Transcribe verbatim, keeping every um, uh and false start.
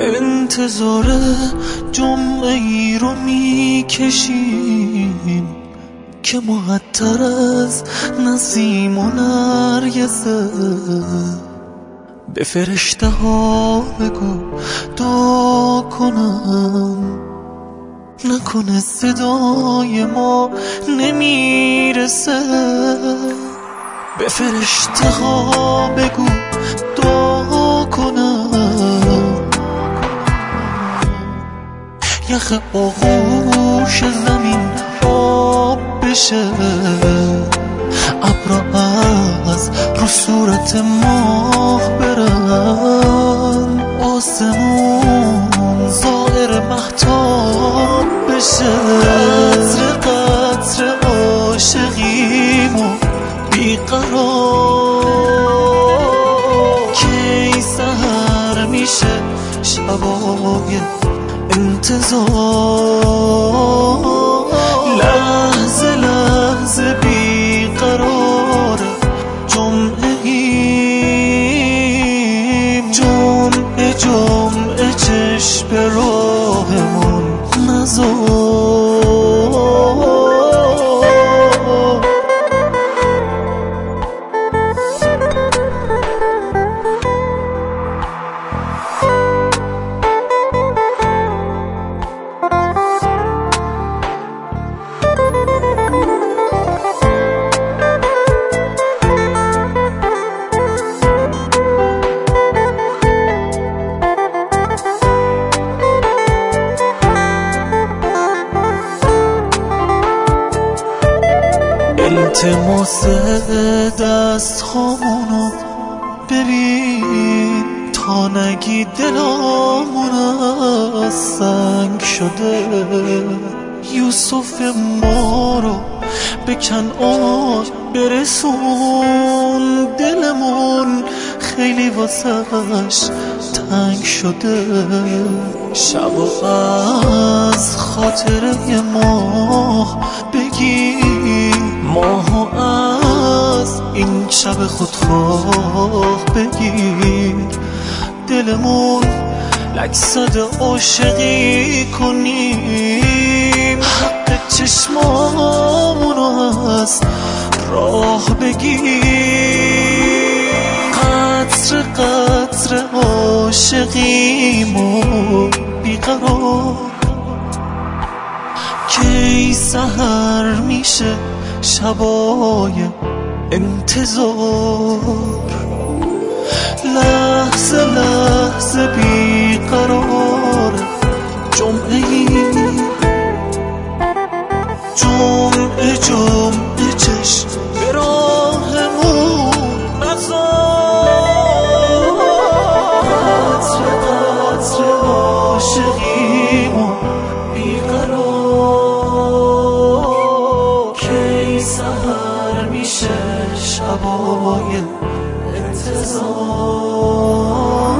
انتظار جمعه ای رو میکشیم که معطر از نسیم و نرگسه. به فرشته ها بگو دعا کنم، نکنه صدای ما نمیرسه. به فرشته ها بگو دعا کنم، یخ آغوش زمین آب بشه. ابرا از رو صورت ماه برن، آسمون ظاهر مهتاب بشه. قطر قطر عاشقیمو بیقرار، کی سحر میشه شبای انتظار. لحظه لحظه بیقرار جمعه ایم، جمعه جمعه چشم به راهمون نذار. التماس دست خامونو ببین، تا نگی دلامون از سنگ شده. یوسف ما رو به کنعان برسون، دلمون خیلی واسش تنگ شده. شب و از خاطره ماه بگی، ماهو از این شب خودخواه بگیر. دلمون لکسد عاشقی کنیم، حق چشمامونو از راه بگیر. قطر قطر عاشقیمو بیقرار، کی سحر میشه شبای انتظار. لحظه لحظه بیقرار جمعه ای، جمعه جمعه چشم به راهمون نذار. قطر قطر عاشقیمو بیقرار، کی سحر میشه شبای انتظار.